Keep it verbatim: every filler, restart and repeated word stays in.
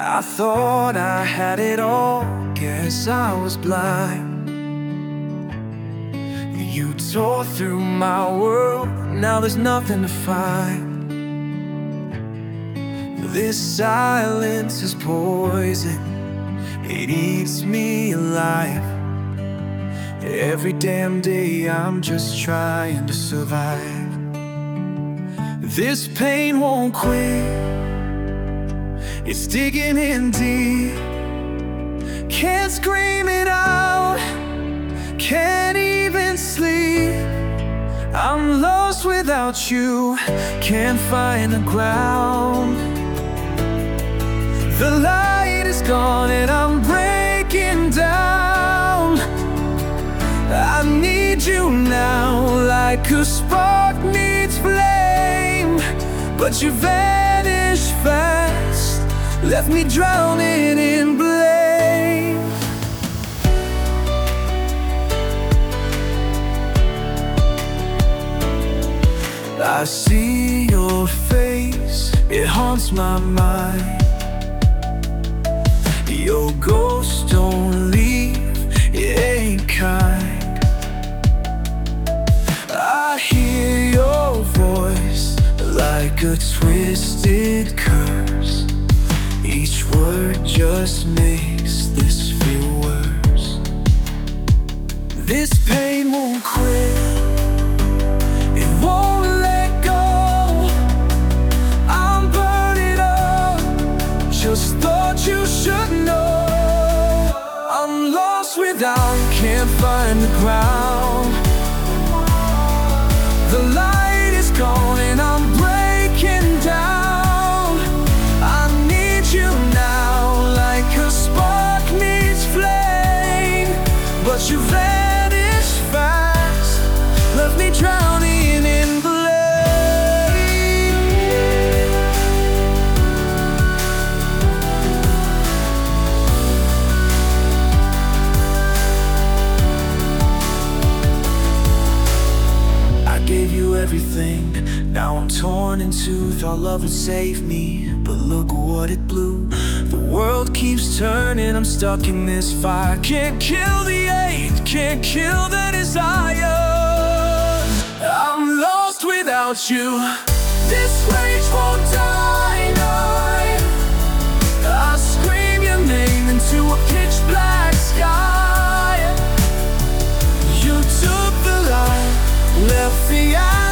I thought I had it all, guess I was blind. You tore through my world, now there's nothing to find. This silence is poison, it eats me alive. Every damn day I'm just trying to survive. This pain won't quit, it's digging in deep. Can't scream it out, can't even sleep. I'm lost without you, can't find the ground. The light is gone and I'm breaking down. I need you now, like a spark needs flame. But you vanished fast, left me drowning in blame. I see your face, it haunts my mind. Your ghost don't leave, it ain't kind. I hear your voice like a twisted curse. Each word just makes this feel worse. This pain won't quit, it won't let go. I'm burning up, just thought you should know. I'm lost without, can't find the ground. The light is gone and I'm breaking down. I need you now, like a spark needs flame. But you vanished fast, left me drowning in blame. I gave you everything, now I'm torn in two. Thought love would save me, but look what it blew. The world keeps turning, I'm stuck in this fire. Can't kill the hate, can't kill the desire. I'm lost without you, this rage won't die. I scream your name into a pitch black sky. You took the light, left the eye.